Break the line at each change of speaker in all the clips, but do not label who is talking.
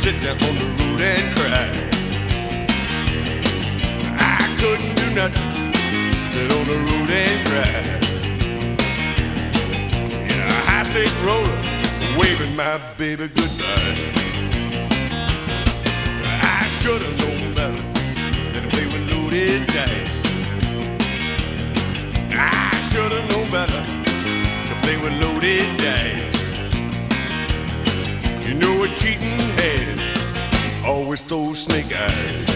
sit there on the road and cry. I couldn't do nothing, sit on the road and cry. In a high-state roller, waving my baby goodbye. I should have known better than to play with loaded dice. I should have known better to play with loaded dice. You know a cheating head always throws snake eyes.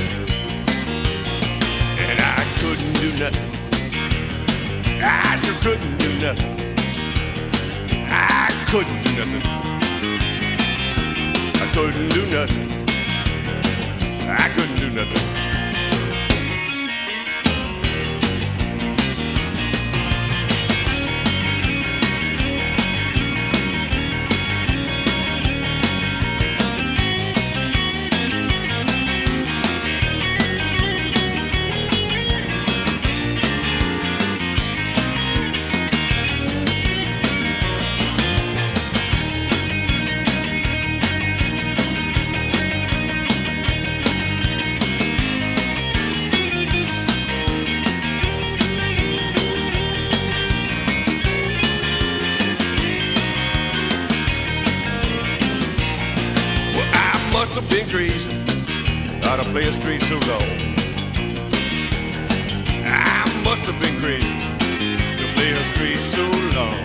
And I couldn't do nothing. I still couldn't do nothing. I couldn't do nothing. I couldn't do nothing. I couldn't do nothing. Must have been crazy, how to play a straight so long. I must have been crazy to play a straight so long.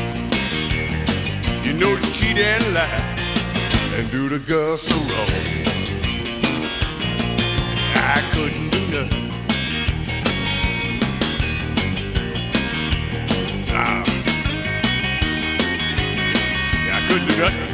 You know to cheat and lie and do the girl so wrong. I couldn't do nothing. I couldn't do nothing.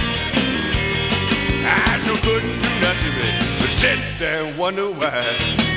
Couldn't do nothing but sit there and wonder why.